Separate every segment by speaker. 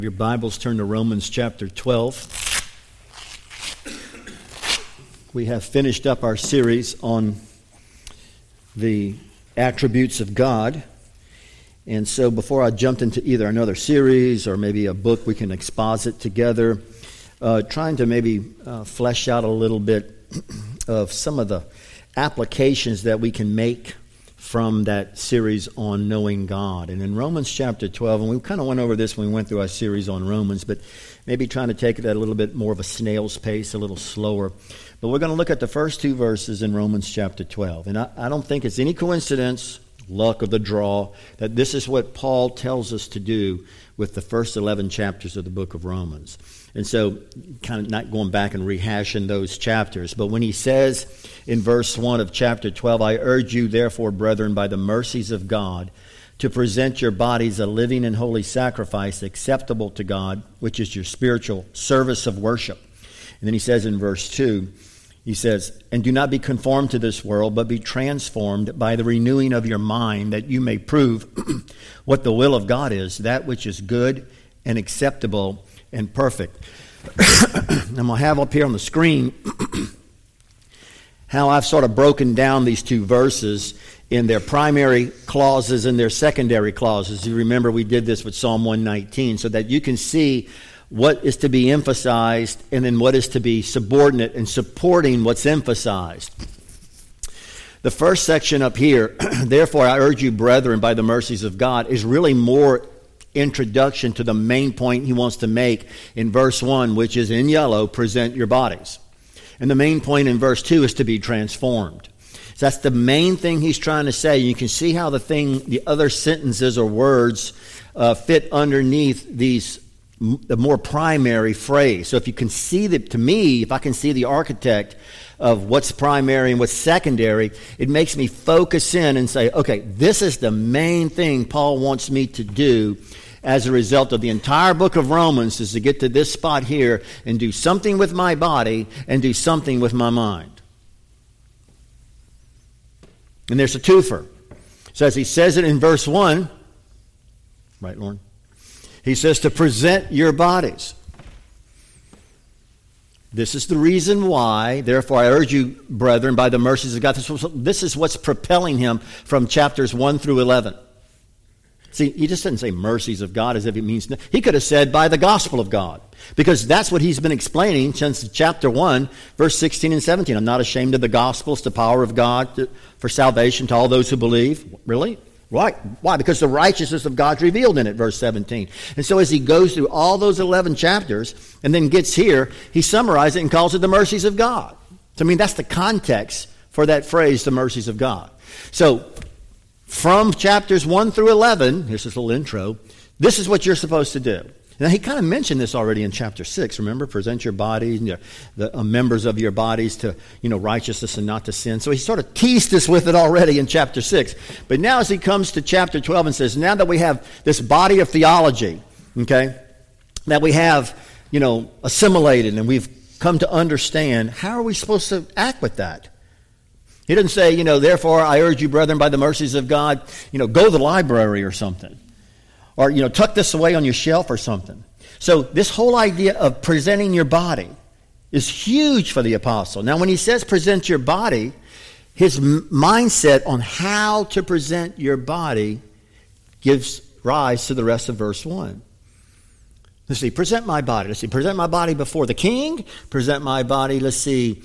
Speaker 1: Your Bibles turn to Romans chapter 12. We have finished up our series on the attributes of God. And so before I jumped into either another series or maybe a book we can exposit together, trying to maybe flesh out a little bit of some of the applications that we can make from that series on knowing God. And in Romans chapter 12, and we kind of went over this when we went through our series on Romans, but maybe trying to take it at a little bit more of a snail's pace, a little slower. But we're going to look at the first two verses in Romans chapter 12. And I don't think it's any coincidence, luck of the draw, that this is what Paul tells us to do with the first 11 chapters of the book of Romans. And so, kind of not going back and rehashing those chapters, but when he says in verse 1 of chapter 12, I urge you, therefore, brethren, by the mercies of God, to present your bodies a living and holy sacrifice acceptable to God, which is your spiritual service of worship. And then he says in verse 2, he says, and do not be conformed to this world, but be transformed by the renewing of your mind, that you may prove what the will of God is, that which is good and acceptable and perfect. I'm going to have up here on the screen how I've sort of broken down these two verses in their primary clauses and their secondary clauses. You remember we did this with Psalm 119, so that you can see what is to be emphasized and then what is to be subordinate and supporting what's emphasized. The first section up here, therefore I urge you, brethren, by the mercies of God, is really more introduction to the main point he wants to make in verse 1, which is in yellow, present your bodies. And the main point in verse 2 is to be transformed. So that's the main thing he's trying to say. You can see how the other sentences or words fit underneath the more primary phrase. So if you can see if I can see the architect of what's primary and what's secondary, it makes me focus in and say, okay, this is the main thing Paul wants me to do as a result of the entire book of Romans, is to get to this spot here and do something with my body and do something with my mind. And there's a twofer. So as he says it in verse 1, right, Lauren? He says to present your bodies. This is the reason why, therefore I urge you, brethren, by the mercies of God. This is what's propelling him from chapters 1 through 11. See, he just didn't say mercies of God as if it means... He could have said by the gospel of God, because that's what he's been explaining since chapter 1, verse 16 and 17. I'm not ashamed of the gospel. It's the power of God for salvation to all those who believe. Really? Right. Why? Because the righteousness of God's revealed in it, verse 17. And so as he goes through all those 11 chapters and then gets here, he summarizes it and calls it the mercies of God. So, that's the context for that phrase, the mercies of God. So, from chapters 1 through 11, here's this little intro, this is what you're supposed to do. Now, he kind of mentioned this already in chapter 6. Remember, present your bodies, the members of your bodies to, righteousness and not to sin. So he sort of teased us with it already in chapter 6. But now as he comes to chapter 12 and says, now that we have this body of theology, okay, that we have, assimilated and we've come to understand, how are we supposed to act with that? He didn't say, therefore I urge you, brethren, by the mercies of God, go to the library or something. Or, tuck this away on your shelf or something. So this whole idea of presenting your body is huge for the apostle. Now, when he says present your body, his mindset on how to present your body gives rise to the rest of verse 1. Let's see, present my body. Let's see, present my body before the king. Present my body, let's see,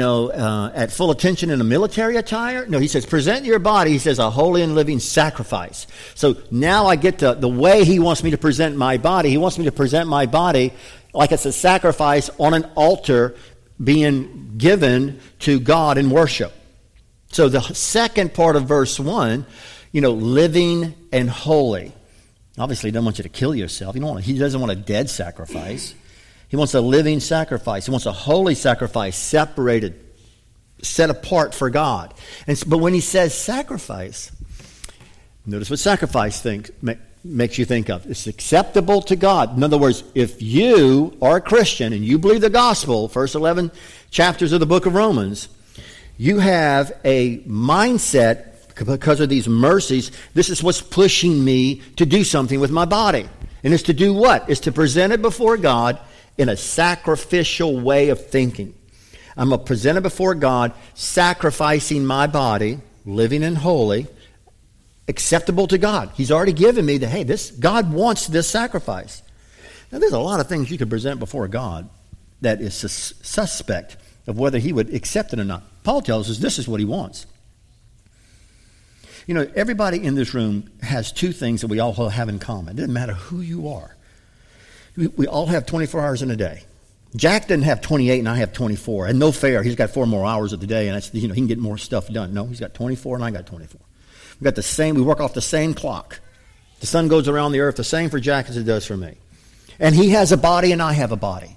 Speaker 1: at full attention in a military attire. No, he says, present your body, he says, a holy and living sacrifice. So now I get to the way he wants me to present my body. He wants me to present my body like it's a sacrifice on an altar being given to God in worship. So the second part of verse 1, living and holy. Obviously, he doesn't want you to kill yourself. He doesn't want a dead sacrifice. He wants a living sacrifice. He wants a holy sacrifice, separated, set apart for God. But when he says sacrifice, notice what sacrifice makes you think of. It's acceptable to God. In other words, if you are a Christian and you believe the gospel, first 11 chapters of the book of Romans, you have a mindset because of these mercies. This is what's pushing me to do something with my body. And it's to do what? It's to present it before God in a sacrificial way of thinking. I'm going to present it before God, sacrificing my body, living and holy, acceptable to God. He's already given me God wants this sacrifice. Now, there's a lot of things you could present before God that is suspect of whether he would accept it or not. Paul tells us this is what he wants. You know, everybody in this room has two things that we all have in common. It doesn't matter who you are. We all have 24 hours in a day. Jack doesn't have 28 and I have 24. And no fair, he's got 4 more hours of the day and he can get more stuff done. No, he's got 24 and I got 24. We work off the same clock. The sun goes around the earth the same for Jack as it does for me. And he has a body and I have a body.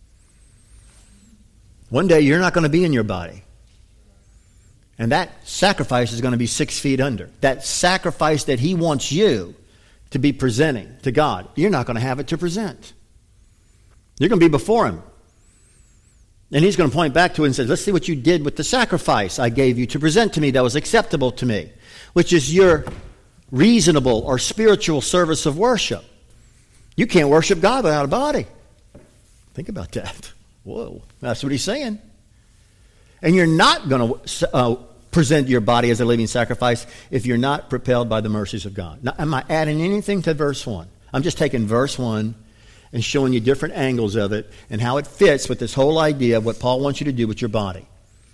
Speaker 1: One day you're not going to be in your body. And that sacrifice is going to be 6 feet under. That sacrifice that he wants you to be presenting to God, you're not going to have it to present. You're going to be before him. And he's going to point back to it and say, let's see what you did with the sacrifice I gave you to present to me that was acceptable to me, which is your reasonable or spiritual service of worship. You can't worship God without a body. Think about that. Whoa, that's what he's saying. And you're not going to present your body as a living sacrifice if you're not propelled by the mercies of God. Now, am I adding anything to verse 1? I'm just taking verse 1 and showing you different angles of it and how it fits with this whole idea of what Paul wants you to do with your body.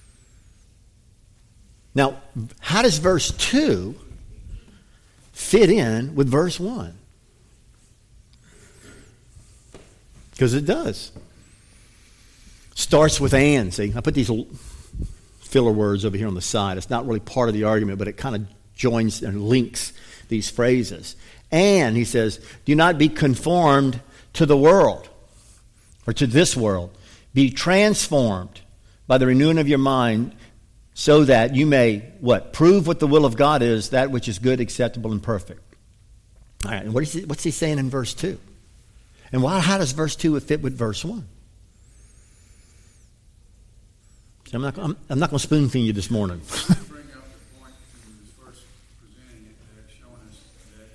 Speaker 1: Now, how does verse 2 fit in with verse 1? Because it does. Starts with and. See, I put these filler words over here on the side. It's not really part of the argument, but it kind of joins and links these phrases. And, he says, do not be conformed to the world, or to this world. Be transformed by the renewing of your mind, so that you may, what? Prove what the will of God is, that which is good, acceptable, and perfect. All right, and what's he saying in verse 2? And how does verse 2 fit with verse 1? I'm not going to spoon feed you this morning.
Speaker 2: Bring up the point when he was first presenting it, showing us that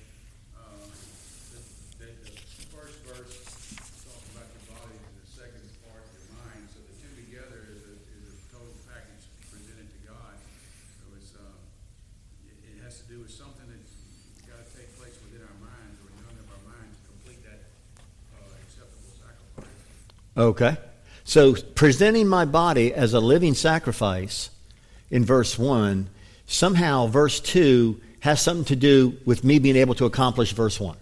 Speaker 2: the first verse talks about your body, and the second part your mind. So the two together is a total package presented to God. So it has to do with something that's got to take place within our minds, or renewing of our minds to complete that acceptable sacrifice.
Speaker 1: Okay. So presenting my body as a living sacrifice in verse 1, somehow verse 2 has something to do with me being able to accomplish verse 1.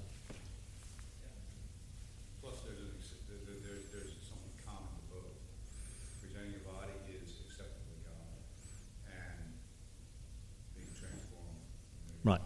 Speaker 2: Plus there's something common to both. Presenting your body is acceptable to God, and being transformed.
Speaker 1: Right.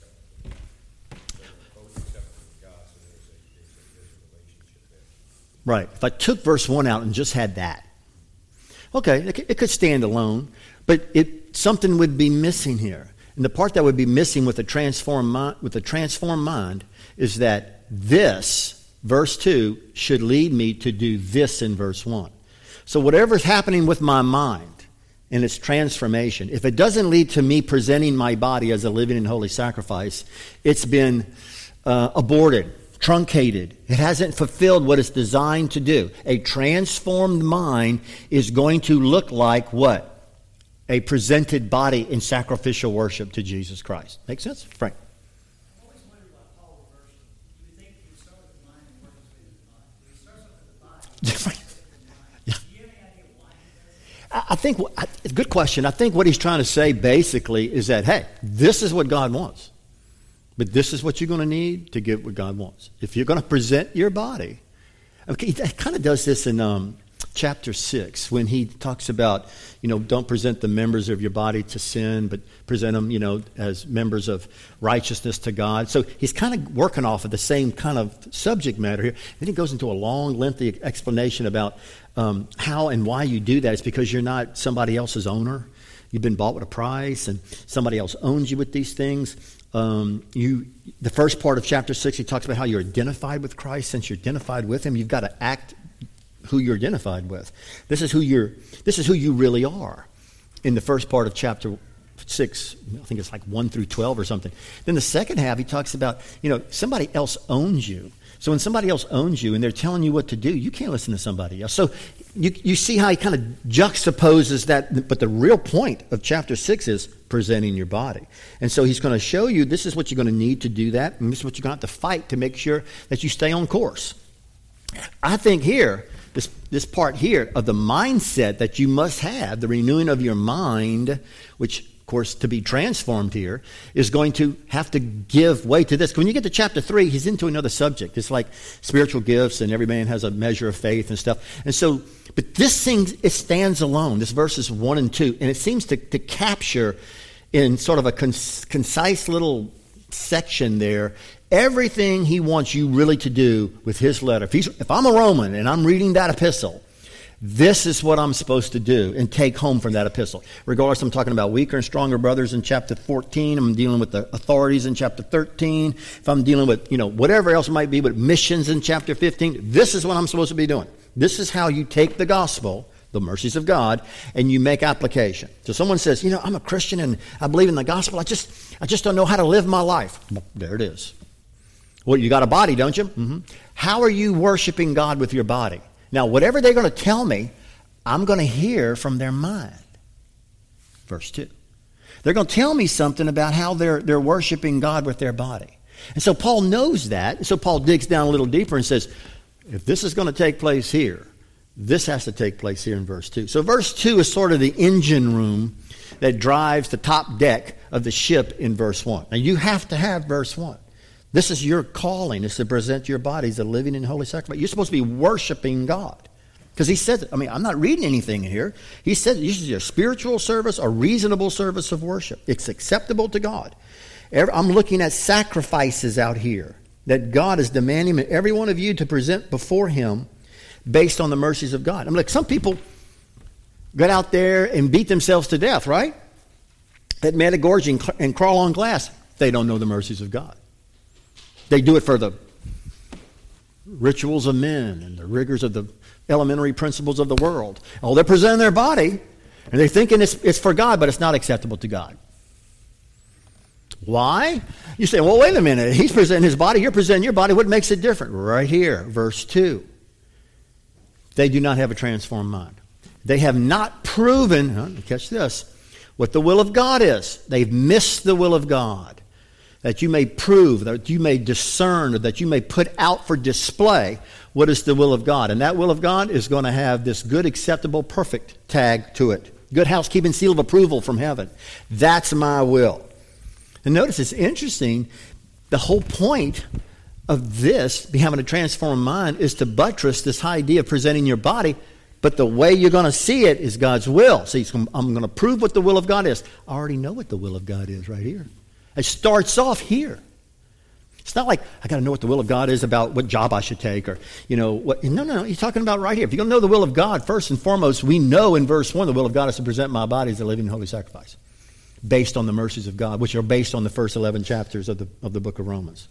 Speaker 1: Right. If I took verse 1 out and just had that, okay, it could stand alone, but something would be missing here. And the part that would be missing with the transformed mind is that this, verse 2, should lead me to do this in verse 1. So whatever's happening with my mind in its transformation, if it doesn't lead to me presenting my body as a living and holy sacrifice, it's been aborted, truncated. It hasn't fulfilled what it's designed to do. A transformed mind is going to look like what? A presented body in sacrificial worship to Jesus Christ. Make sense? Frank?
Speaker 3: I always wondered about Paul's version. Do you think he starts with the mind and works his way to the body? He starts off with the body.
Speaker 1: Yeah.
Speaker 3: Do you have any idea why he does it?
Speaker 1: I think, good question. I think what he's trying to say basically is that, hey, this is what God wants. But this is what you're going to need to get what God wants. If you're going to present your body. Okay, he kind of does this in chapter 6 when he talks about, don't present the members of your body to sin, but present them, as members of righteousness to God. So he's kind of working off of the same kind of subject matter here. Then he goes into a long, lengthy explanation about how and why you do that. It's because you're not somebody else's owner. You've been bought with a price, and somebody else owns you with these things. The first part of chapter 6, he talks about how you're identified with Christ. Since you're identified with him, you've got to act who you're identified with. This is who you really are. In the first part of chapter 6, I think it's like 1 through 12 or something. Then the second half, he talks about, somebody else owns you. So when somebody else owns you and they're telling you what to do, you can't listen to somebody else. So you see how he kind of juxtaposes that. But the real point of chapter 6 is presenting your body. And so he's going to show you this is what you're going to need to do that. And this is what you're going to have to fight to make sure that you stay on course. I think here, this part here of the mindset that you must have, the renewing of your mind, which of course, to be transformed here, is going to have to give way to this. When you get to chapter 3, he's into another subject. It's like spiritual gifts, and every man has a measure of faith and stuff. And so, but this thing, it stands alone. This verses 1 and 2, and it seems to capture in sort of a concise little section there everything he wants you really to do with his letter. If I'm a Roman and I'm reading that epistle, this is what I'm supposed to do and take home from that epistle. Regardless, I'm talking about weaker and stronger brothers in chapter 14. I'm dealing with the authorities in chapter 13. If I'm dealing with, whatever else it might be, with missions in chapter 15, this is what I'm supposed to be doing. This is how you take the gospel, the mercies of God, and you make application. So someone says, I'm a Christian and I believe in the gospel. I just don't know how to live my life. Well, there it is. Well, you got a body, don't you? Mm-hmm. How are you worshiping God with your body? Now, whatever they're going to tell me, I'm going to hear from their mind. Verse 2. They're going to tell me something about how they're worshiping God with their body. And so Paul knows that. And so Paul digs down a little deeper and says, if this is going to take place here, this has to take place here in verse 2. So verse 2 is sort of the engine room that drives the top deck of the ship in verse 1. Now, you have to have verse 1. This is your calling, is to present your bodies a living and holy sacrifice. You're supposed to be worshiping God. Because he says it. I'm not reading anything here. He says this is a spiritual service, a reasonable service of worship. It's acceptable to God. I'm looking at sacrifices out here that God is demanding every one of you to present before him based on the mercies of God. Like some people get out there and beat themselves to death, right? That metagorging and crawl on glass. They don't know the mercies of God. They do it for the rituals of men and the rigors of the elementary principles of the world. Oh, they're presenting their body, and they're thinking it's for God, but it's not acceptable to God. Why? You say, well, wait a minute. He's presenting his body. You're presenting your body. What makes it different? Right here, verse 2. They do not have a transformed mind. They have not proven, catch this, what the will of God is. They've missed the will of God. That you may prove, that you may discern, or that you may put out for display what is the will of God. And that will of God is going to have this good, acceptable, perfect tag to it. Good housekeeping seal of approval from heaven. That's my will. And notice it's interesting, the whole point of this, having a transformed mind, is to buttress this idea of presenting your body, but the way you're going to see it is God's will. See, I'm going to prove what the will of God is. I already know what the will of God is right here. It starts off here. It's not like I got to know what the will of God is about what job I should take or, what. No. He's talking about right here. If you're going to know the will of God, first and foremost, we know in verse 1 the will of God is to present my body as a living holy sacrifice based on the mercies of God, which are based on the first 11 chapters of the book of Romans.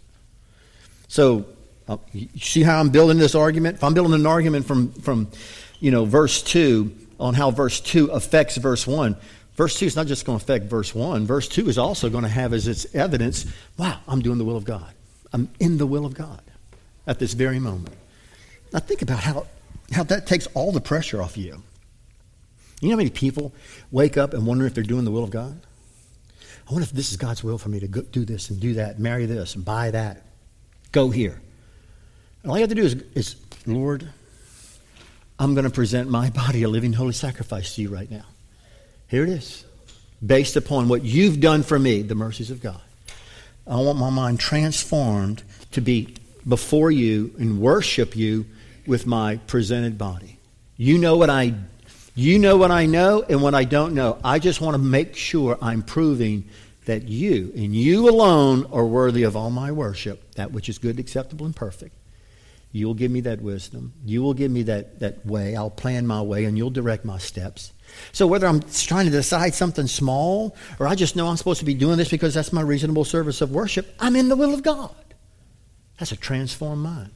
Speaker 1: So, you see how I'm building this argument? If I'm building an argument from verse 2 on how verse 2 affects verse 1, verse 2 is not just going to affect verse 1. Verse 2 is also going to have as its evidence, wow, I'm doing the will of God. I'm in the will of God at this very moment. Now think about how that takes all the pressure off you. You know how many people wake up and wonder if they're doing the will of God? I wonder if this is God's will for me to go do this and do that, marry this and buy that, go here. And all you have to do is, Lord, I'm going to present my body a living holy sacrifice to you right now. Here it is. Based upon what you've done for me, the mercies of God. I want my mind transformed to be before you and worship you with my presented body. You know what I know and what I don't know. I just want to make sure I'm proving that you and you alone are worthy of all my worship, that which is good, acceptable, and perfect. You'll give me that wisdom. You will give me that way. I'll plan my way and you'll direct my steps. So whether I'm trying to decide something small or I just know I'm supposed to be doing this because that's my reasonable service of worship, I'm in the will of God. That's a transformed mind.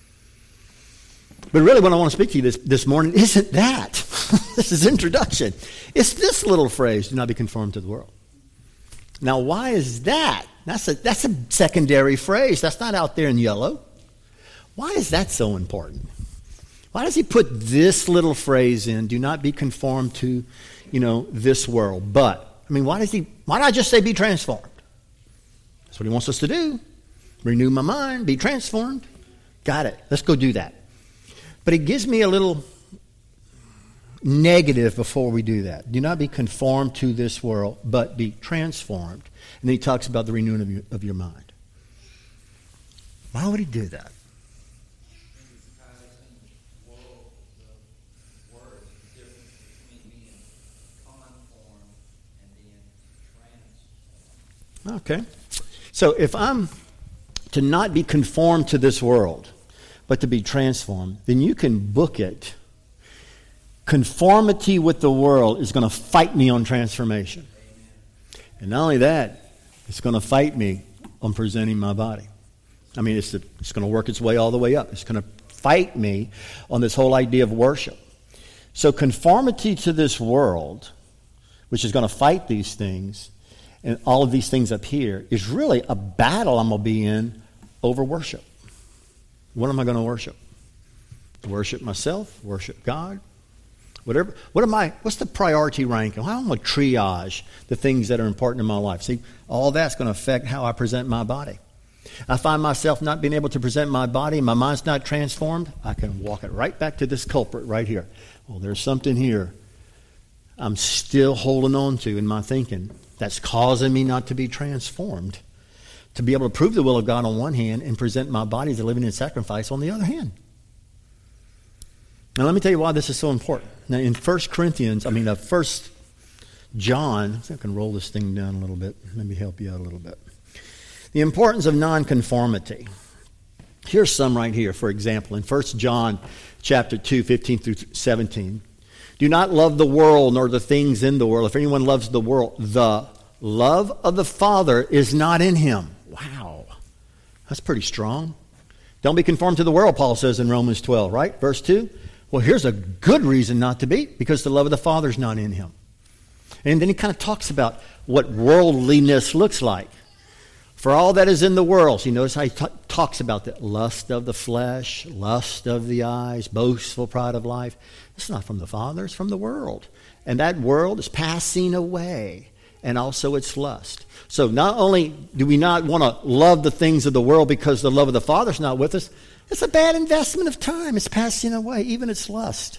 Speaker 1: But really what I want to speak to you this morning isn't that. This is introduction. It's this little phrase, do not be conformed to the world. Now why is that? That's a secondary phrase. That's not out there in yellow. Why is that so important? Why does he put this little phrase in, do not be conformed to, this world? But, why not just say be transformed? That's what he wants us to do. Renew my mind, be transformed. Got it. Let's go do that. But it gives me a little negative before we do that. Do not be conformed to this world, but be transformed. And then he talks about the renewing of your mind. Why would he do that? Okay. So if I'm to not be conformed to this world, but to be transformed, then you can book it. Conformity with the world is going to fight me on transformation. And not only that, it's going to fight me on presenting my body. It's going to work its way all the way up. It's going to fight me on this whole idea of worship. So conformity to this world, which is going to fight these things, and all of these things up here, is really a battle I'm going to be in over worship. What am I going to worship? Worship myself? Worship God? Whatever. What's the priority rank? How am I going to triage the things that are important in my life? See, all that's going to affect how I present my body. I find myself not being able to present my body, my mind's not transformed, I can walk it right back to this culprit right here. Well, there's something here I'm still holding on to in my thinking that's causing me not to be transformed, to be able to prove the will of God on one hand and present my body as a living and sacrifice on the other hand. Now let me tell you why this is so important. Now in 1 John, I think I can roll this thing down a little bit, maybe help you out a little bit. The importance of nonconformity. Here's some right here, for example, in 1 John chapter 2, 15 through 17. Do not love the world nor the things in the world. If anyone loves the world, the love of the Father is not in him. Wow. That's pretty strong. Don't be conformed to the world, Paul says in Romans 12, right? Verse 2. Well, here's a good reason not to be, because the love of the Father is not in him. And then he kind of talks about what worldliness looks like. For all that is in the world. So you notice how he talks about the lust of the flesh, lust of the eyes, boastful pride of life. It's not from the Father, it's from the world. And that world is passing away, and also its lust. So not only do we not want to love the things of the world because the love of the Father is not with us, it's a bad investment of time. It's passing away, even its lust.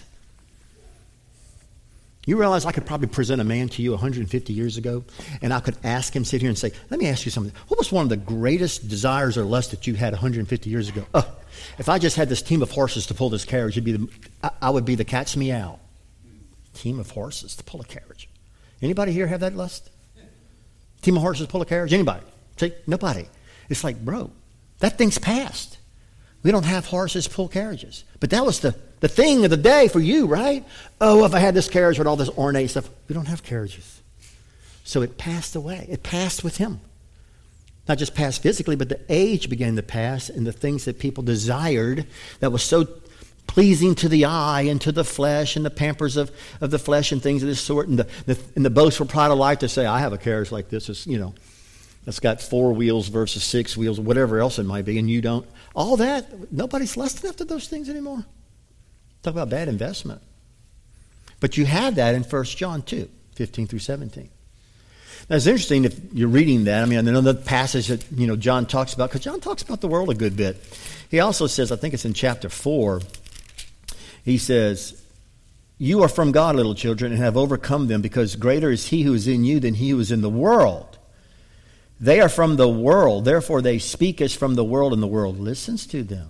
Speaker 1: You realize I could probably present a man to you 150 years ago, and I could ask him, sit here and say, let me ask you something. What was one of the greatest desires or lusts that you had 150 years ago? Oh, if I just had this team of horses to pull this carriage, I would be the cat's meow. Team of horses to pull a carriage. Anybody here have that lust? Team of horses pull a carriage? Anybody? See, nobody. It's like, bro, that thing's past. We don't have horses pull carriages. But that was the thing of the day for you, right? Oh, if I had this carriage with all this ornate stuff. We don't have carriages. So it passed away. It passed with him. Not just passed physically, but the age began to pass, and the things that people desired that was so pleasing to the eye and to the flesh and the pampers of the flesh and things of this sort, and the boastful pride of life to say, I have a carriage like this, it's, that's got 4 wheels versus 6 wheels, or whatever else it might be, and you don't. All that, nobody's lusting after those things anymore. Talk about bad investment. But you have that in 1 John 2, 15 through 17. Now, it's interesting if you're reading that. I know the passage that John talks about, because John talks about the world a good bit. He also says, I think it's in chapter 4, he says, you are from God, little children, and have overcome them, because greater is he who is in you than he who is in the world. They are from the world, therefore they speak as from the world, and the world listens to them.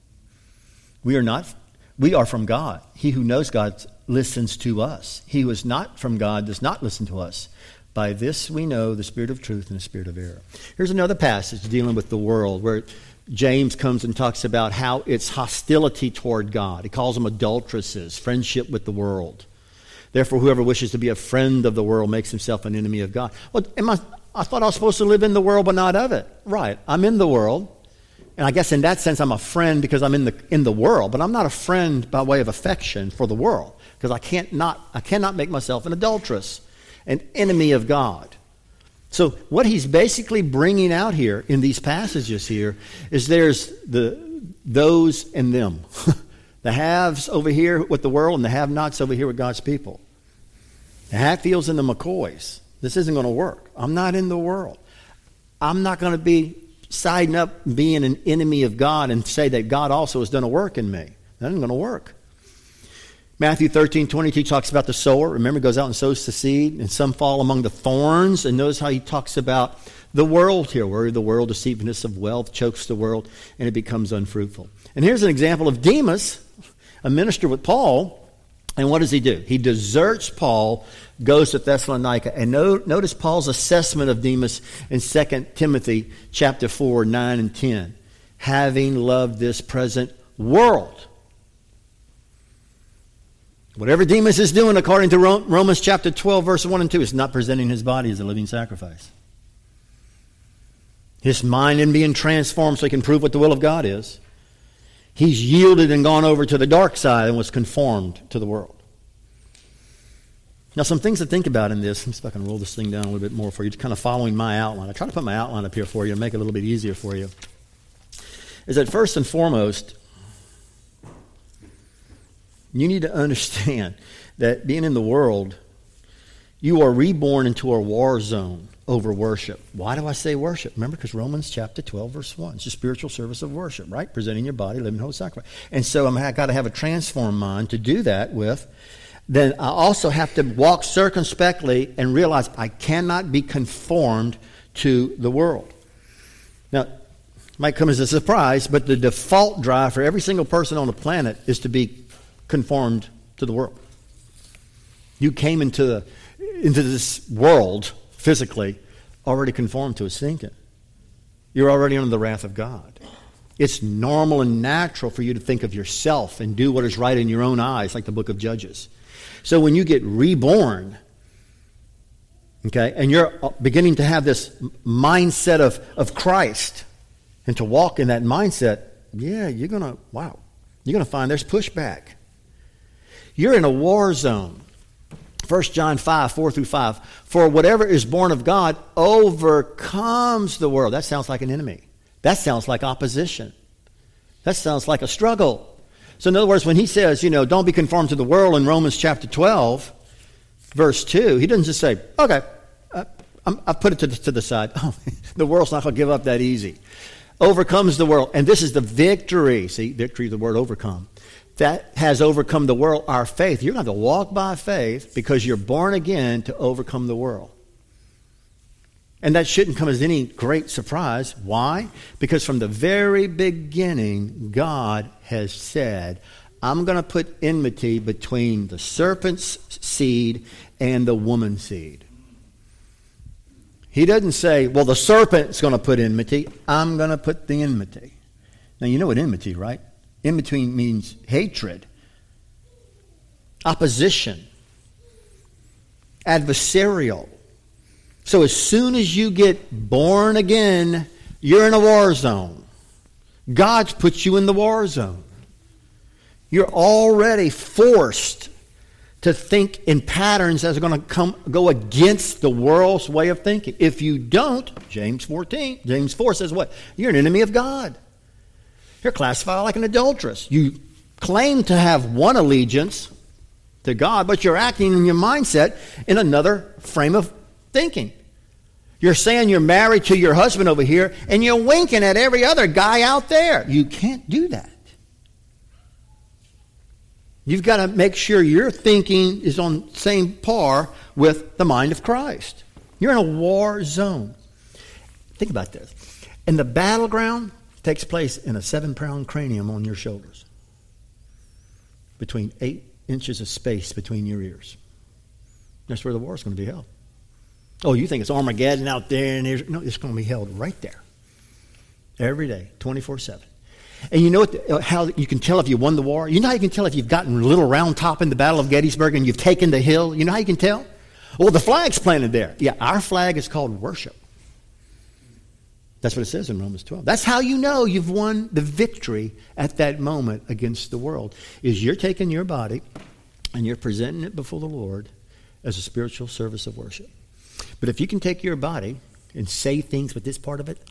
Speaker 1: We are from God. He who knows God listens to us. He who is not from God does not listen to us. By this we know the spirit of truth and the spirit of error. Here's another passage dealing with the world where James comes and talks about how it's hostility toward God. He calls them adulteresses, friendship with the world. Therefore, whoever wishes to be a friend of the world makes himself an enemy of God. Well, I thought I was supposed to live in the world, but not of it. Right, I'm in the world. And I guess in that sense, I'm a friend because I'm in the world, but I'm not a friend by way of affection for the world, because I cannot make myself an adulteress, an enemy of God. So what he's basically bringing out here in these passages here is there's the those and them. The haves over here with the world and the have-nots over here with God's people. The Hatfields and the McCoys. This isn't going to work. I'm not in the world. I'm not going to be siding up being an enemy of God and say that God also has done a work in me. That isn't going to work. Matthew 13:22 talks about the sower. Remember, he goes out and sows the seed, and some fall among the thorns. And notice how he talks about the world here, where the world, deceitfulness of wealth, chokes the world, and it becomes unfruitful. And here's an example of Demas, a minister with Paul. And what does he do? He deserts Paul, goes to Thessalonica. And notice Paul's assessment of Demas in 2 Timothy chapter 4, 9 and 10. Having loved this present world. Whatever Demas is doing, according to Romans chapter 12, verse 1 and 2, is not presenting his body as a living sacrifice. His mind isn't being transformed so he can prove what the will of God is. He's yielded and gone over to the dark side and was conformed to the world. Now, some things to think about in this. Let me see if I can roll this thing down a little bit more for you, just kind of following my outline. I try to put my outline up here for you and make it a little bit easier for you. Is that first and foremost, you need to understand that being in the world, you are reborn into a war zone over worship. Why do I say worship? Remember, because Romans chapter 12, verse 1. It's a spiritual service of worship, right? Presenting your body, living whole sacrifice. And so I've got to have a transformed mind to do that with. Then I also have to walk circumspectly and realize I cannot be conformed to the world. Now, it might come as a surprise, but the default drive for every single person on the planet is to be conformed to the world. You came into this world physically already conformed to its thinking. You're already under the wrath of God. It's normal and natural for you to think of yourself and do what is right in your own eyes, like the book of Judges. So when you get reborn, okay, and you're beginning to have this mindset of Christ and to walk in that mindset, yeah, you're going to find there's pushback. You're in a war zone. 1 John 5, 4 through 5. For whatever is born of God overcomes the world. That sounds like an enemy. That sounds like opposition. That sounds like a struggle. So in other words, when he says, don't be conformed to the world in Romans chapter 12, verse 2, he doesn't just say, okay, I put it to the side. Oh, the world's not going to give up that easy. Overcomes the world. And this is the victory. See, victory, the word overcome. That has overcome the world, our faith. You're going to have to walk by faith because you're born again to overcome the world. And that shouldn't come as any great surprise. Why? Because from the very beginning, God has said, I'm going to put enmity between the serpent's seed and the woman's seed. He doesn't say, well, the serpent's going to put enmity. I'm going to put the enmity. Now, you know what enmity, right? Enmity means hatred, opposition, adversarial. So as soon as you get born again, you're in a war zone. God's put you in the war zone. You're already forced to think in patterns that are going to go against the world's way of thinking. If you don't, James 4 says what? You're an enemy of God. You're classified like an adulteress. You claim to have one allegiance to God, but you're acting in your mindset in another frame of thinking. You're saying you're married to your husband over here, and you're winking at every other guy out there. You can't do that. You've got to make sure your thinking is on the same par with the mind of Christ. You're in a war zone. Think about this. And the battleground takes place in a 7-pound cranium on your shoulders. Between 8 inches of space between your ears. That's where the war is going to be held. Oh, you think it's Armageddon out there? No, it's going to be held right there. Every day, 24/7. And you know how you can tell if you won the war? You know how you can tell if you've gotten Little Round Top in the Battle of Gettysburg and you've taken the hill? You know how you can tell? Well, the flag's planted there. Yeah, our flag is called worship. That's what it says in Romans 12. That's how you know you've won the victory at that moment against the world, is you're taking your body and you're presenting it before the Lord as a spiritual service of worship. But if you can take your body and say things with this part of it,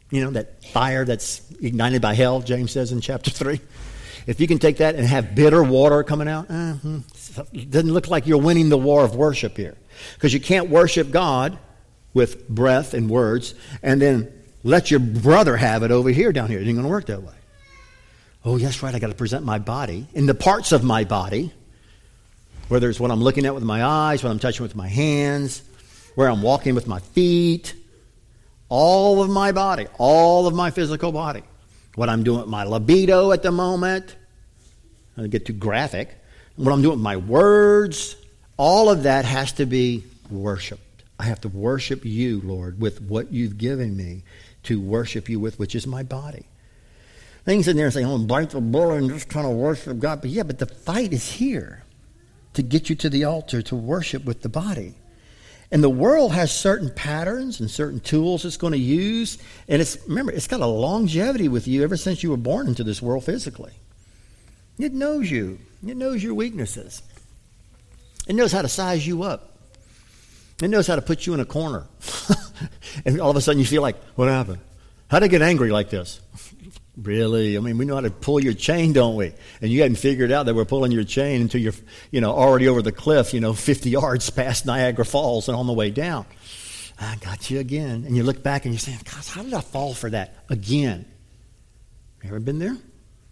Speaker 1: You know, that fire that's ignited by hell, James says in chapter 3. If you can take that and have bitter water coming out, it doesn't look like you're winning the war of worship here. Because you can't worship God with breath and words and then let your brother have it over here, down here. It ain't going to work that way. Oh, yes, right, I got to present my body and the parts of my body, whether it's what I'm looking at with my eyes, what I'm touching with my hands, where I'm walking with my feet, all of my body, all of my physical body. What I'm doing with my libido at the moment, I don't get too graphic. What I'm doing with my words, all of that has to be worshiped. I have to worship you, Lord, with what you've given me to worship you with, which is my body. Things in there saying, oh, bite the bullet and just trying to worship God. But yeah, but the fight is here to get you to the altar to worship with the body. And the world has certain patterns and certain tools it's going to use. And remember, it's got a longevity with you ever since you were born into this world physically. It knows you. It knows your weaknesses. It knows how to size you up. It knows how to put you in a corner. And all of a sudden you feel like, what happened? How did I get angry like this? Really? I mean, we know how to pull your chain, don't we? And you hadn't figured out that we're pulling your chain until you're, already over the cliff, 50 yards past Niagara Falls and on the way down. I got you again. And you look back and you're saying, gosh, how did I fall for that again? You ever been there?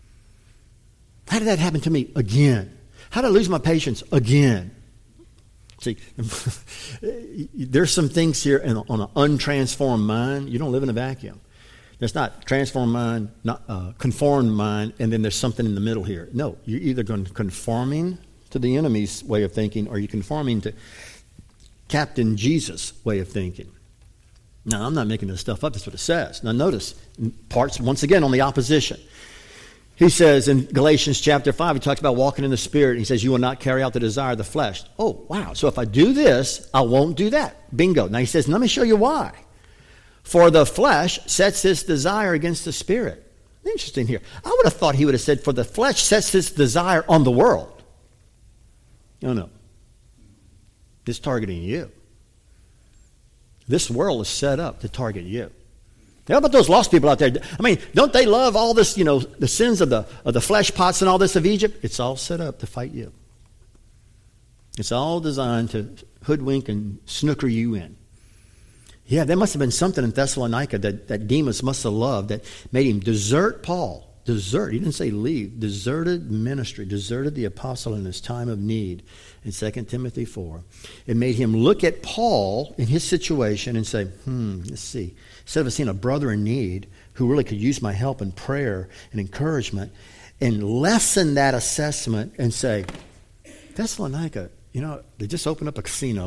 Speaker 1: How did that happen to me again? How did I lose my patience again? See, there's some things here on an untransformed mind. You don't live in a vacuum. There's not transformed mind, not conformed mind, and then there's something in the middle here. No, you're either conforming to the enemy's way of thinking or you're conforming to Captain Jesus' way of thinking. Now, I'm not making this stuff up. That's what it says. Now, notice, parts, once again, on the opposition. He says in Galatians chapter 5, he talks about walking in the Spirit. He says, you will not carry out the desire of the flesh. Oh, wow. So if I do this, I won't do that. Bingo. Now, he says, let me show you why. For the flesh sets its desire against the Spirit. Interesting here. I would have thought he would have said, for the flesh sets its desire on the world. No. It's targeting you. This world is set up to target you. How about those lost people out there? I mean, don't they love all this, the sins of the flesh pots and all this of Egypt? It's all set up to fight you. It's all designed to hoodwink and snooker you in. Yeah, there must have been something in Thessalonica that Demas must have loved that made him desert Paul. He didn't say leave. Deserted ministry. Deserted the apostle in his time of need in 2 Timothy 4. It made him look at Paul in his situation and say, let's see. Instead of seeing a brother in need who really could use my help and prayer and encouragement, and lessen that assessment and say, Thessalonica, they just opened up a casino.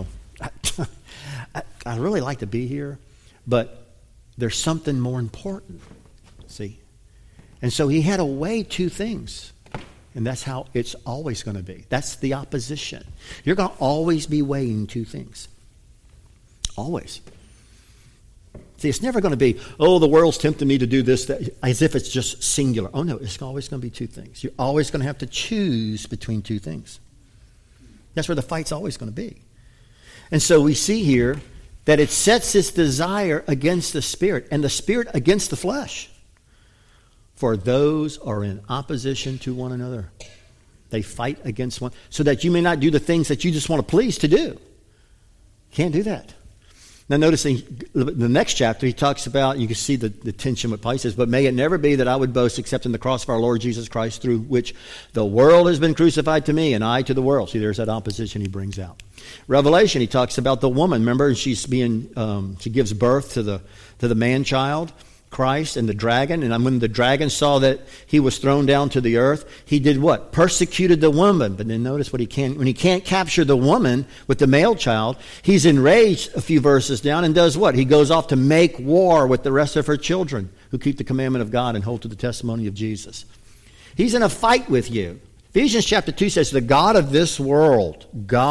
Speaker 1: I really like to be here, but there's something more important, see? And so he had to weigh two things, and that's how it's always going to be. That's the opposition. You're going to always be weighing two things. Always. See, it's never going to be, the world's tempting me to do this, that, as if it's just singular. Oh, no, it's always going to be two things. You're always going to have to choose between two things. That's where the fight's always going to be. And so we see here that it sets its desire against the Spirit and the Spirit against the flesh. For those are in opposition to one another. They fight against one, so that you may not do the things that you just want to please to do. Can't do that. Now notice in the next chapter, he talks about, you can see the tension with Paul. He says, but may it never be that I would boast except in the cross of our Lord Jesus Christ, through which the world has been crucified to me and I to the world. See, there's that opposition he brings out. Revelation, he talks about the woman. Remember, she gives birth to the man-child, Christ, and the dragon. And when the dragon saw that he was thrown down to the earth, he did what? Persecuted the woman. But then notice when he can't capture the woman with the male child, he's enraged a few verses down and does what? He goes off to make war with the rest of her children who keep the commandment of God and hold to the testimony of Jesus. He's in a fight with you. Ephesians chapter 2 says, the God of this world.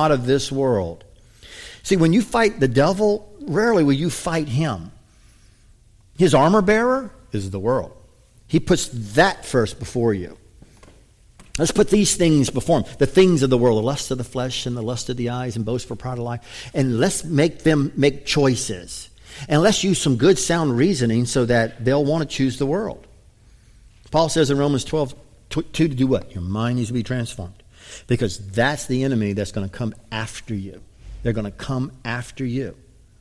Speaker 1: See, when you fight the devil, rarely will you fight him. His armor bearer is the world. He puts that first before you. Let's put these things before him. The things of the world, the lust of the flesh and the lust of the eyes and boast for pride of life. And let's make them make choices. And let's use some good sound reasoning so that they'll want to choose the world. Paul says in Romans 12:2 to do what? Your mind needs to be transformed. Because that's the enemy that's going to come after you. They're going to come after you.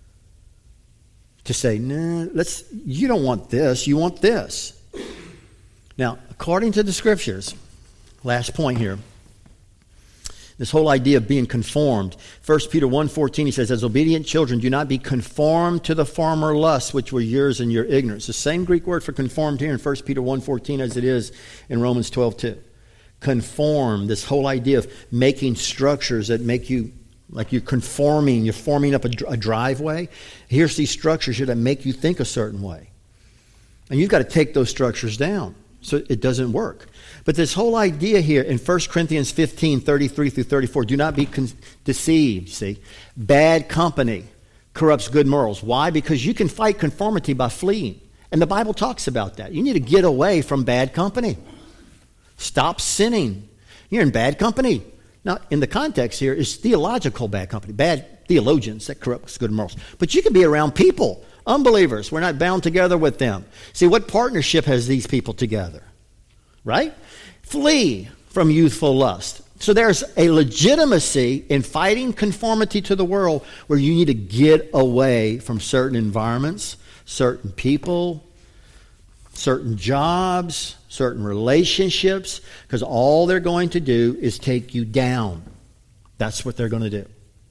Speaker 1: To say, nah, you don't want this, you want this. Now, according to the Scriptures, last point here, this whole idea of being conformed. 1 Peter 1:14, he says, as obedient children, do not be conformed to the former lusts which were yours in your ignorance. The same Greek word for conformed here in 1 Peter 1:14 as it is in Romans 12:2. Conform, this whole idea of making structures that make you, like you're forming up a driveway. Here's these structures here that make you think a certain way. And you've got to take those structures down so it doesn't work. But this whole idea here in 1 Corinthians 15:33 through 34, do not be deceived, see. Bad company corrupts good morals. Why? Because you can fight conformity by fleeing. And the Bible talks about that. You need to get away from bad company. Stop sinning. You're in bad company. Now, in the context here is theological bad company, bad theologians that corrupt good morals. But you can be around people, unbelievers. We're not bound together with them. See, what partnership has these people together? Right? Flee from youthful lust. So there's a legitimacy in fighting conformity to the world where you need to get away from certain environments, certain people, certain jobs, certain relationships, because all they're going to do is take you down. That's what they're going to do.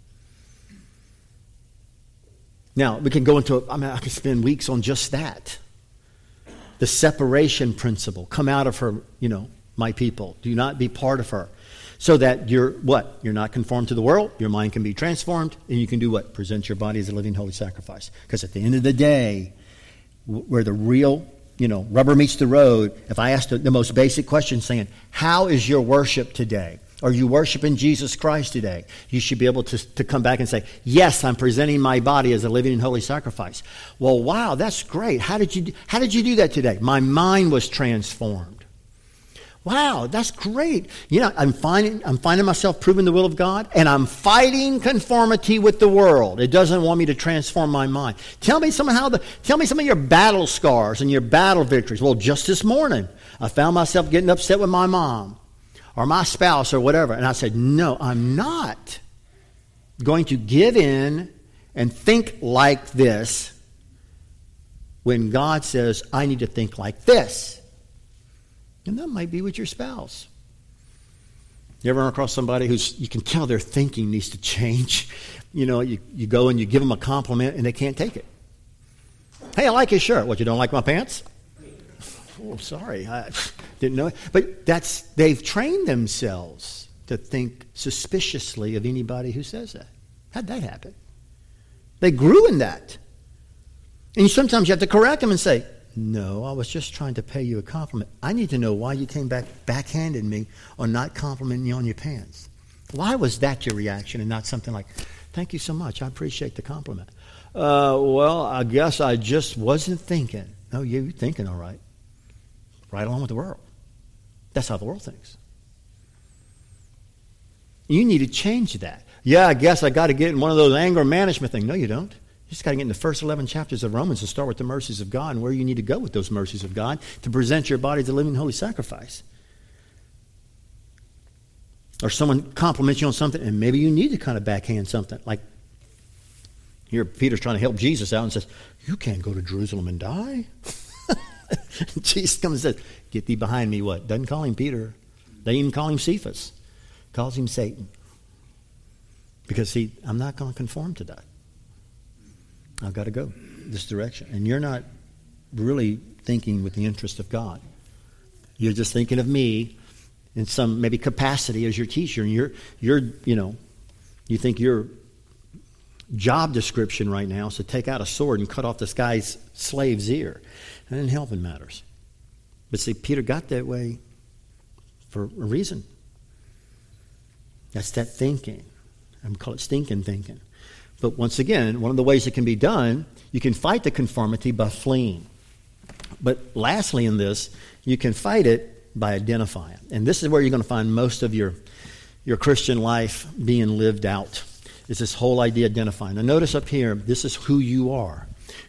Speaker 1: Now, we can go into, I could spend weeks on just that. The separation principle. Come out of her, my people. Do not be part of her. So that you're what? You're not conformed to the world. Your mind can be transformed. And you can do what? Present your body as a living holy sacrifice. Because at the end of the day, where the real rubber meets the road, if I ask the most basic question saying, how is your worship today? Are you worshiping Jesus Christ today? You should be able to come back and say, yes, I'm presenting my body as a living and holy sacrifice. Well, wow, that's great. How did you do that today? My mind was transformed. Wow, that's great. I'm finding myself proving the will of God, and I'm fighting conformity with the world. It doesn't want me to transform my mind. Tell me some of your battle scars and your battle victories. Well, just this morning, I found myself getting upset with my mom or my spouse or whatever, and I said, no, I'm not going to give in and think like this when God says I need to think like this. And that might be with your spouse. You ever run across somebody you can tell their thinking needs to change? You go and you give them a compliment and they can't take it. Hey, I like his shirt. What, you don't like my pants? Oh, sorry. I didn't know it. But they've trained themselves to think suspiciously of anybody who says that. How'd that happen? They grew in that. And sometimes you have to correct them and say, no, I was just trying to pay you a compliment. I need to know why you came backhanded me on not complimenting you on your pants. Why was that your reaction and not something like, thank you so much, I appreciate the compliment. Well, I guess I just wasn't thinking. No, you're thinking all right. Right along with the world. That's how the world thinks. You need to change that. Yeah, I guess I got to get in one of those anger management things. No, you don't. You just got to get in the first 11 chapters of Romans and start with the mercies of God and where you need to go with those mercies of God to present your body as a living holy sacrifice. Or someone compliments you on something and maybe you need to kind of backhand something. Like here Peter's trying to help Jesus out and says, you can't go to Jerusalem and die. Jesus comes and says, get thee behind me, what? Doesn't call him Peter. They even call him Cephas. Calls him Satan. Because I'm not going to conform to that. I've got to go this direction. And you're not really thinking with the interest of God. You're just thinking of me in some maybe capacity as your teacher. And you think your job description right now is to take out a sword and cut off this guy's slave's ear. And then helping matters. But see, Peter got that way for a reason. That's that thinking. I would call it stinking thinking. But once again, one of the ways it can be done, you can fight the conformity by fleeing. But lastly in this, you can fight it by identifying. And this is where you're going to find most of your Christian life being lived out, is this whole idea of identifying. Now notice up here, this is who you are.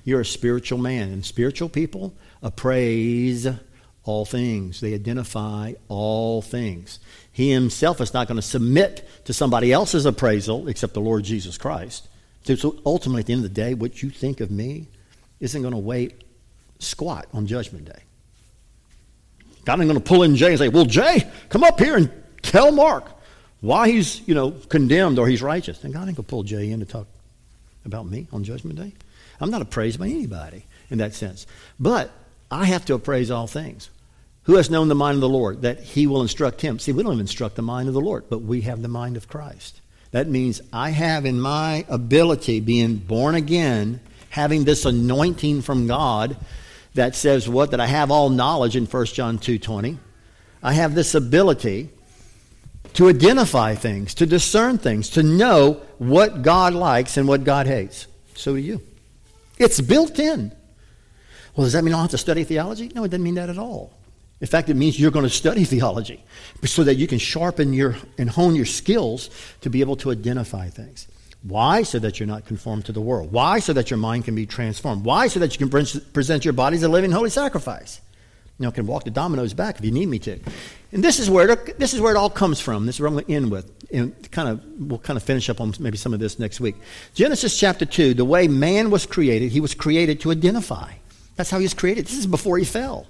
Speaker 1: You're a spiritual man. And spiritual people appraise all things. They identify all things. He himself is not going to submit to somebody else's appraisal except the Lord Jesus Christ. So ultimately, at the end of the day, what you think of me isn't going to weigh squat on Judgment Day. God ain't going to pull in Jay and say, well, Jay, come up here and tell Mark why he's, condemned or he's righteous. And God ain't going to pull Jay in to talk about me on Judgment Day. I'm not appraised by anybody in that sense. But I have to appraise all things. Who has known the mind of the Lord? That he will instruct him. See, we don't even instruct the mind of the Lord, but we have the mind of Christ. That means I have in my ability, being born again, having this anointing from God that says what? That I have all knowledge in 1 John 2:20. I have this ability to identify things, to discern things, to know what God likes and what God hates. So do you. It's built in. Well, does that mean I don't have to study theology? No, it doesn't mean that at all. In fact, it means you're going to study theology so that you can sharpen and hone your skills to be able to identify things. Why? So that you're not conformed to the world. Why? So that your mind can be transformed. Why? So that you can present your body as a living holy sacrifice. I can walk the dominoes back if you need me to. And this is where it all comes from. This is where I'm going to end with. And we'll kind of finish up on maybe some of this next week. Genesis chapter 2, the way man was created, he was created to identify. That's how he was created. This is before he fell.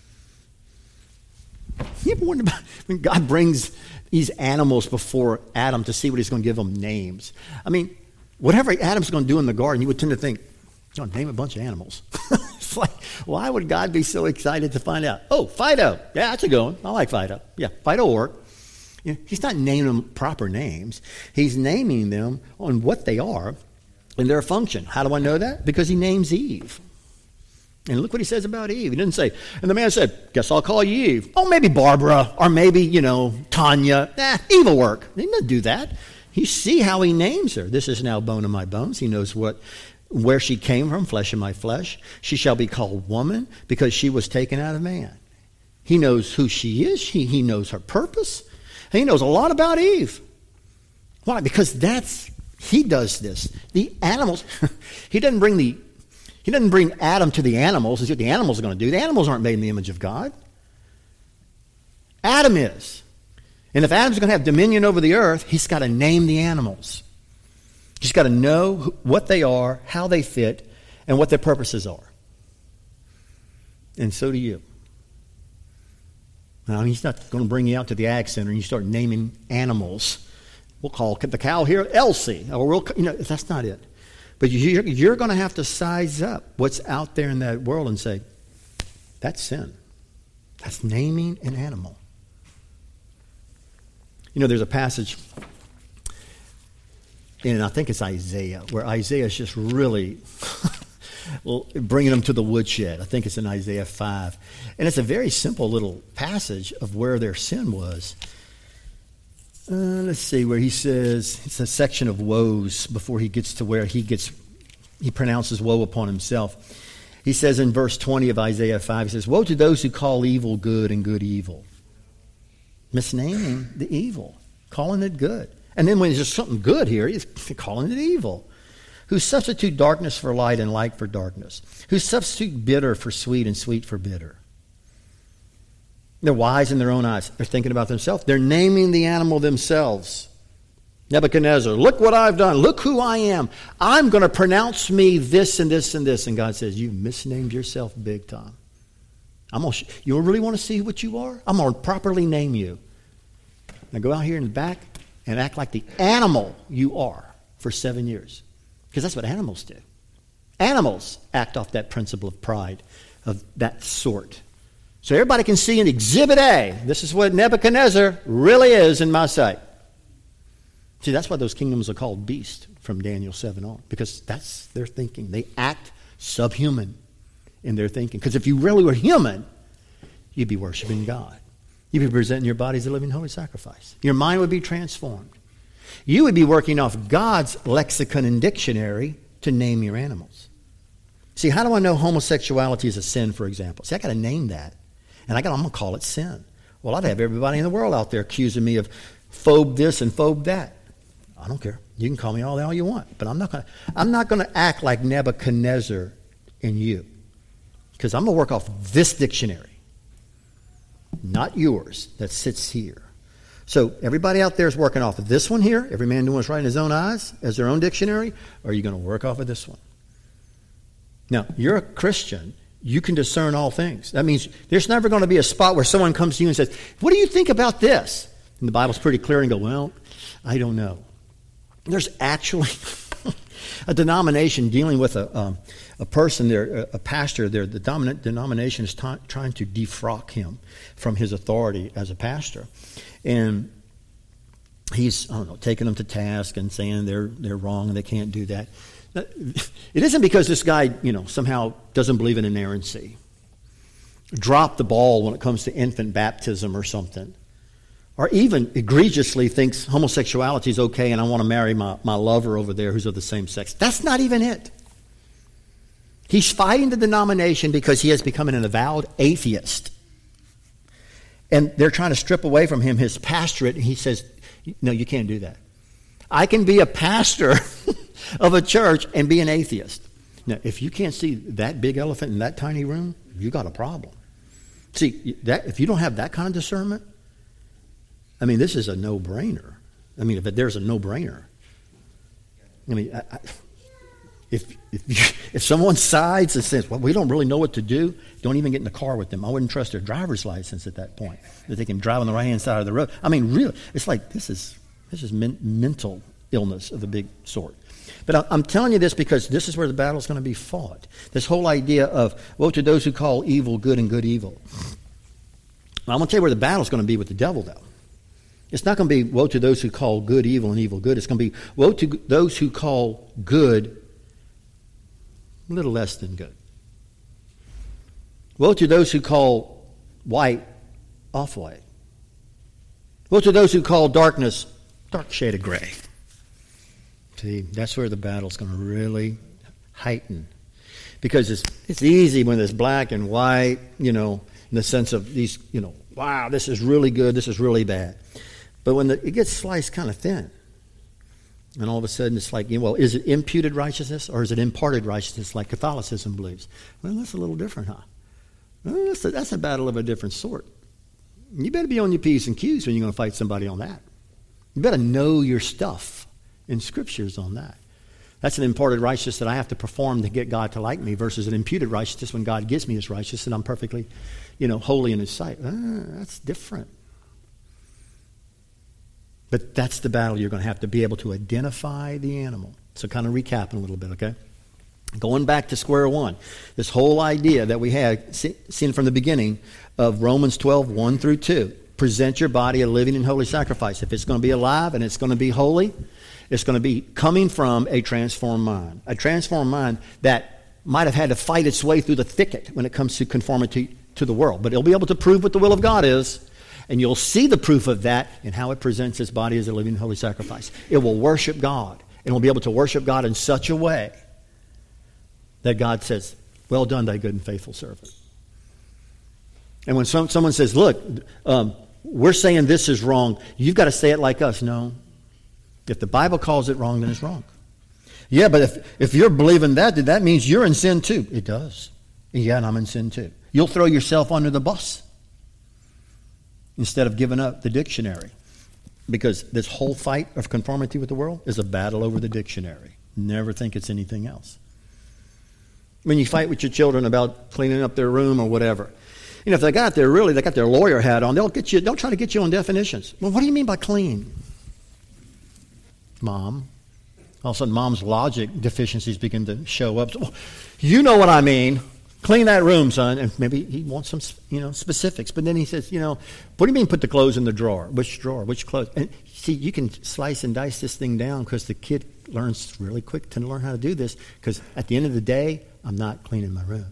Speaker 1: You ever wonder about when God brings these animals before Adam to see what he's going to give them names? I mean, whatever Adam's going to do in the garden, you would tend to think, name a bunch of animals. It's like, why would God be so excited to find out? Oh, Fido. Yeah, that's a good one. I like Fido. Yeah, Fido will work. He's not naming them proper names. He's naming them on what they are and their function. How do I know that? Because he names Eve. And look what he says about Eve. He didn't say, and the man said, guess I'll call you Eve. Oh, maybe Barbara, or maybe, Tanya. Eve will work. He didn't do that. You see how he names her. This is now bone of my bones. He knows where she came from, flesh of my flesh. She shall be called woman because she was taken out of man. He knows who she is. He knows her purpose. And he knows a lot about Eve. Why? Because he does this. The animals, he doesn't bring Adam to the animals. That's what the animals are going to do. The animals aren't made in the image of God. Adam is. And if Adam's going to have dominion over the earth, he's got to name the animals. He's got to know what they are, how they fit, and what their purposes are. And so do you. Now, he's not going to bring you out to the ag center and you start naming animals. We'll call the cow here Elsie. Or that's not it. But you're going to have to size up what's out there in that world and say, that's sin. That's naming an animal. There's a passage, and I think it's Isaiah, where Isaiah is just really bringing them to the woodshed. I think it's in Isaiah 5. And it's a very simple little passage of where their sin was. Let's see, where he says, it's a section of woes before he gets to where he pronounces woe upon himself. He says in verse 20 of Isaiah 5, he says, woe to those who call evil good and good evil. Misnaming the evil, calling it good. And then when there's just something good here, he's calling it evil. Who substitute darkness for light and light for darkness. Who substitute bitter for sweet and sweet for bitter. They're wise in their own eyes. They're thinking about themselves. They're naming the animal themselves. Nebuchadnezzar, look what I've done. Look who I am. I'm going to pronounce me this and this and this. And God says, you misnamed yourself big time. You really want to see what you are? I'm going to properly name you. Now go out here in the back and act like the animal you are for 7 years. Because that's what animals do. Animals act off that principle of pride of that sort. So everybody can see in Exhibit A, this is what Nebuchadnezzar really is in my sight. See, that's why those kingdoms are called beast from Daniel 7 on. Because that's their thinking. They act subhuman in their thinking. Because if you really were human, you'd be worshiping God. You'd be presenting your body as a living holy sacrifice. Your mind would be transformed. You would be working off God's lexicon and dictionary to name your animals. See, how do I know homosexuality is a sin, for example? See, I got to name that. And I'm going to call it sin. Well, I'd have everybody in the world out there accusing me of phobe this and phobe that. I don't care. You can call me all you want. But I'm not going to act like Nebuchadnezzar in you. Because I'm going to work off this dictionary, not yours, that sits here. So everybody out there is working off of this one here, every man doing what's right in his own eyes, as their own dictionary, or are you going to work off of this one? Now, you're a Christian. You can discern all things. That means there's never going to be a spot where someone comes to you and says, what do you think about this? And the Bible's pretty clear and go, well, I don't know. There's actually a denomination dealing with a person there, a pastor there. The dominant denomination is trying to defrock him from his authority as a pastor. And he's, I don't know, taking them to task and saying they're wrong and they can't do that. It isn't because this guy, somehow doesn't believe in inerrancy. Dropped the ball when it comes to infant baptism or something. Or even egregiously thinks homosexuality is okay and I want to marry my lover over there who's of the same sex. That's not even it. He's fighting the denomination because he has become an avowed atheist. And they're trying to strip away from him his pastorate. And he says, no, you can't do that. I can be a pastor of a church and be an atheist. Now, if you can't see that big elephant in that tiny room, you got a problem. See, if you don't have that kind of discernment, I mean, this is a no-brainer. I mean, if there's a no-brainer. I mean, if someone sides and says, well, we don't really know what to do, don't even get in the car with them. I wouldn't trust their driver's license at that point, that they can drive on the right-hand side of the road. I mean, really, it's like this is mental illness of a big sort. But I'm telling you this because this is where the battle is going to be fought. This whole idea of, woe to those who call evil good and good evil. Now, I'm going to tell you where the battle is going to be with the devil, though. It's not going to be woe to those who call good evil and evil good. It's going to be woe to those who call good a little less than good. Woe to those who call white off-white. Woe to those who call darkness dark shade of gray. See, that's where the battle's going to really heighten. Because it's easy when it's black and white, in the sense of these, wow, this is really good, this is really bad. But when it gets sliced kind of thin, and all of a sudden it's like, well, is it imputed righteousness or is it imparted righteousness like Catholicism believes? Well, that's a little different, huh? Well, that's a battle of a different sort. You better be on your P's and Q's when you're going to fight somebody on that. You better know your stuff in Scriptures on that. That's an imparted righteousness that I have to perform to get God to like me versus an imputed righteousness when God gives me His righteousness and I'm perfectly, holy in His sight. That's different. But that's the battle you're going to have to be able to identify the animal. So kind of recapping a little bit, okay? Going back to square one, this whole idea that we had seen from the beginning of Romans 12, 1 through 2. Present your body a living and holy sacrifice. If it's going to be alive and it's going to be holy, it's going to be coming from a transformed mind. A transformed mind that might have had to fight its way through the thicket when it comes to conformity to the world. But it'll be able to prove what the will of God is. And you'll see the proof of that in how it presents its body as a living and holy sacrifice. It will worship God. And will be able to worship God in such a way that God says, well done, thy good and faithful servant. And when someone says, look, we're saying this is wrong, you've got to say it like us. No. If the Bible calls it wrong, then it's wrong. Yeah, but if you're believing that means you're in sin too. It does. Yeah, and I'm in sin too. You'll throw yourself under the bus instead of giving up the dictionary. Because this whole fight of conformity with the world is a battle over the dictionary. Never think it's anything else. When you fight with your children about cleaning up their room or whatever, if they got their lawyer hat on, they'll try to get you on definitions. Well, what do you mean by clean? Mom. All of a sudden, mom's logic deficiencies begin to show up. So, you know what I mean. Clean that room, son. And maybe he wants some, specifics. But then he says, what do you mean put the clothes in the drawer? Which drawer? Which clothes? And see, you can slice and dice this thing down because the kid learns really quick to learn how to do this. Because at the end of the day, I'm not cleaning my room.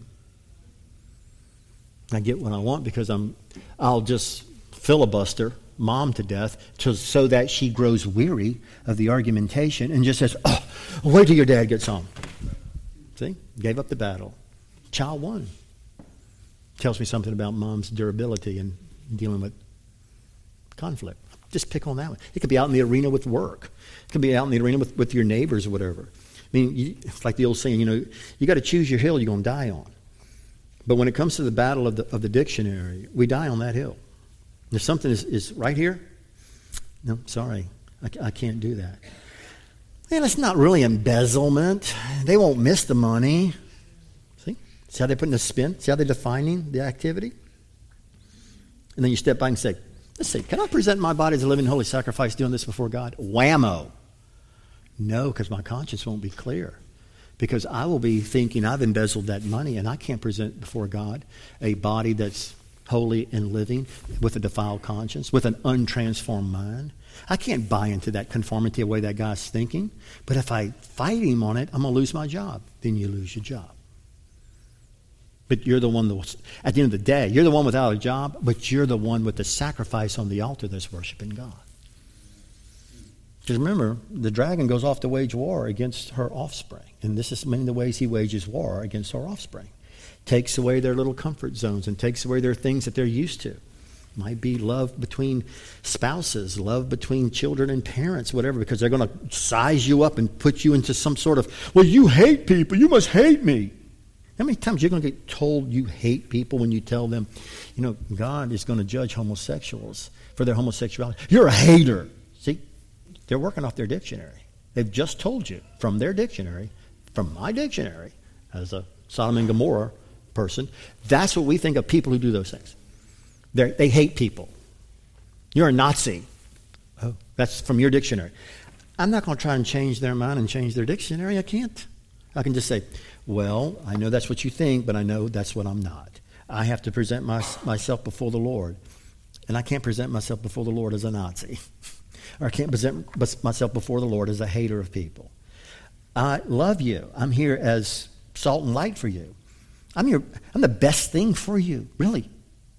Speaker 1: I get what I want because I'll just filibuster mom to death so that she grows weary of the argumentation and just says, oh, wait till your dad gets home. See? Gave up the battle. Child won. Tells me something about mom's durability in dealing with conflict. Just pick on that one. It could be out in the arena with work. It could be out in the arena with your neighbors or whatever. mean, it's like the old saying, you got to choose your hill you're going to die on. But when it comes to the battle of the dictionary, we die on that hill. If something is right here, no, sorry, I can't do that. And it's not really embezzlement. They won't miss the money. See how they're putting the spin? See how they're defining the activity? And then you step back and say, let's see, can I present my body as a living holy sacrifice doing this before God? Whammo. No, because my conscience won't be clear. Because I will be thinking I've embezzled that money and I can't present before God a body that's holy and living with a defiled conscience, with an untransformed mind. I can't buy into that conformity of the way that guy's thinking. But if I fight him on it, I'm going to lose my job. Then you lose your job. But you're the one that, at the end of the day, you're the one without a job, but you're the one with the sacrifice on the altar that's worshiping God. Because remember, the dragon goes off to wage war against her offspring. And this is many of the ways he wages war against her offspring. Takes away their little comfort zones and takes away their things that they're used to. Might be love between spouses, love between children and parents, whatever, because they're going to size you up and put you into some sort of, well, you hate people, you must hate me. How many times you're going to get told you hate people when you tell them, God is going to judge homosexuals for their homosexuality? You're a hater. See, they're working off their dictionary. They've just told you from their dictionary, from my dictionary, as a Sodom and Gomorrah person, that's what we think of people who do those things. They hate people. You're a Nazi. Oh, that's from your dictionary. I'm not going to try and change their mind and change their dictionary. I can't. I can just say, well, I know that's what you think, but I know that's what I'm not. I have to present myself before the Lord. And I can't present myself before the Lord as a Nazi. Or I can't present myself before the Lord as a hater of people. I love you. I'm here as salt and light for you. I'm the best thing for you, really.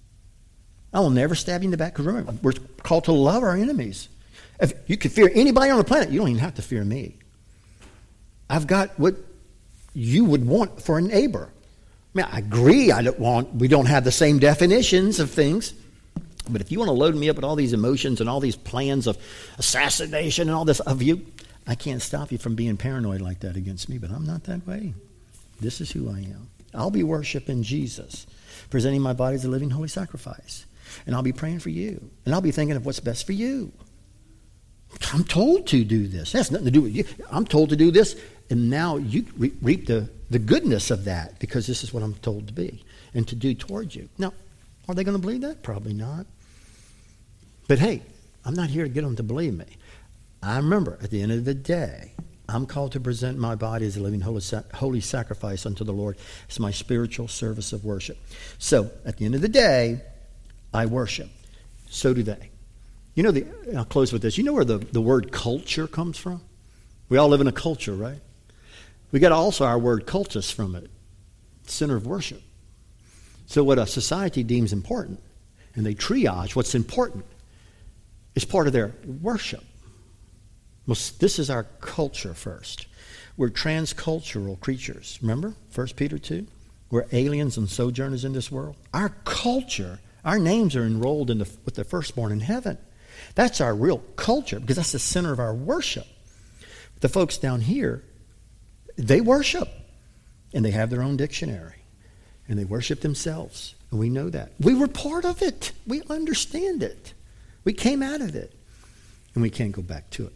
Speaker 1: I will never stab you in the back, because remember, we're called to love our enemies. If you could fear anybody on the planet, you don't even have to fear me. I've got what you would want for a neighbor. I mean, I agree we don't have the same definitions of things, but if you want to load me up with all these emotions and all these plans of assassination and all this of you, I can't stop you from being paranoid like that against me, but I'm not that way. This is who I am. I'll be worshiping Jesus, presenting my body as a living holy sacrifice. And I'll be praying for you. And I'll be thinking of what's best for you. I'm told to do this. That has nothing to do with you. I'm told to do this. And now you reap the goodness of that, because this is what I'm told to be and to do towards you. Now, are they going to believe that? Probably not. But hey, I'm not here to get them to believe me. I remember, at the end of the day, I'm called to present my body as a living holy sacrifice unto the Lord. It's my spiritual service of worship. So, at the end of the day, I worship. So do they. I'll close with this. You know where the word culture comes from? We all live in a culture, right? We got also our word cultus from it. Center of worship. So what a society deems important, and they triage what's important, is part of their worship. Well, this is our culture first. We're transcultural creatures. Remember 1 Peter 2? We're aliens and sojourners in this world. Our culture, our names are enrolled with the firstborn in heaven. That's our real culture, because that's the center of our worship. The folks down here, they worship, and they have their own dictionary, and they worship themselves, and we know that. We were part of it. We understand it. We came out of it, and we can't go back to it.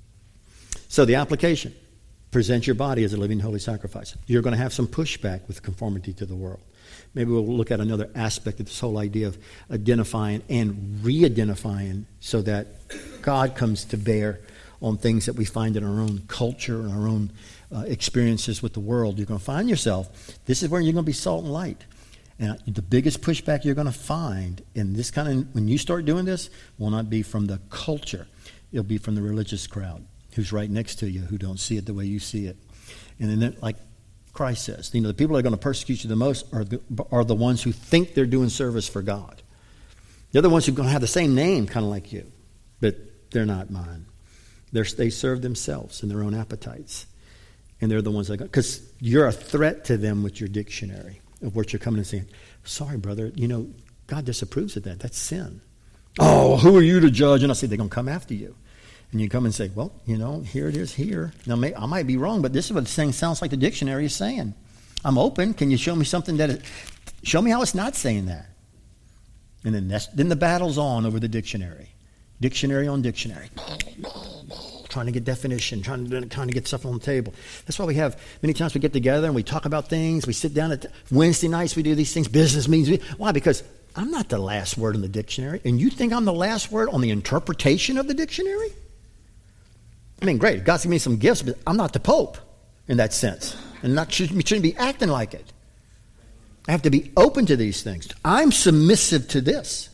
Speaker 1: So the application, present your body as a living holy sacrifice. You're going to have some pushback with conformity to the world. Maybe we'll look at another aspect of this whole idea of identifying and re-identifying so that God comes to bear on things that we find in our own culture and our own experiences with the world. You're going to find yourself, this is where you're going to be salt and light. And the biggest pushback you're going to find in this when you start doing this, will not be from the culture. It'll be from the religious crowd who's right next to you, who don't see it the way you see it. And then, like Christ says, the people that are going to persecute you the most are the ones who think they're doing service for God. They're the ones who are going to have the same name, kind of like you, but they're not mine. They serve themselves and their own appetites. And they're the ones that go, because you're a threat to them with your dictionary of what you're coming and saying. Sorry, brother, God disapproves of that. That's sin. Oh, who are you to judge? And I say they're going to come after you. And you come and say, well, here it is here. Now, I might be wrong, but this is what the thing sounds like the dictionary is saying. I'm open. Can you show me something show me how it's not saying that? And then the battle's on over the dictionary. Dictionary on dictionary. Trying to get definition, trying to get stuff on the table. That's why many times we get together and we talk about things. We sit down at Wednesday nights, we do these things, business meetings. Why? Because I'm not the last word in the dictionary. And you think I'm the last word on the interpretation of the dictionary? I mean, great, God's given me some gifts, but I'm not the Pope in that sense. And shouldn't be acting like it. I have to be open to these things. I'm submissive to this.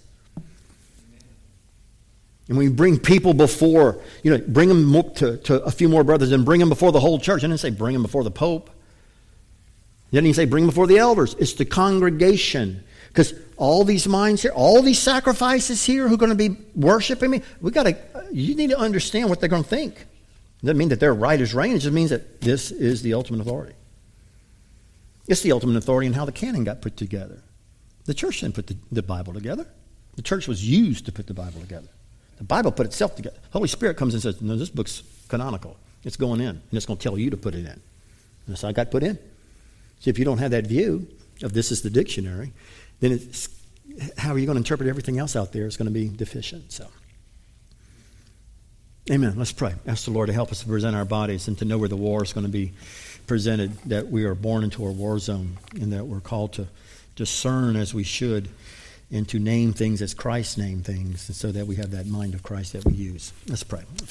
Speaker 1: And we bring people before, bring them to a few more brothers and bring them before the whole church. I didn't say bring them before the Pope. I didn't even say bring them before the elders. It's the congregation. Because all these minds here, all these sacrifices here who are going to be worshiping me, you need to understand what they're going to think. It doesn't mean that they're right as rain. It just means that this is the ultimate authority. It's the ultimate authority in how the canon got put together. The church didn't put the Bible together. The church was used to put the Bible together. The Bible put itself together. The Holy Spirit comes and says, no, this book's canonical. It's going in, and it's going to tell you to put it in. And so I got put in. See, if you don't have that view of this is the dictionary, then how are you going to interpret everything else out there? It's going to be deficient. So, amen. Let's pray. Ask the Lord to help us to present our bodies and to know where the war is going to be presented, that we are born into a war zone and that we're called to discern as we should and to name things as Christ named things, so that we have that mind of Christ that we use. Let's pray.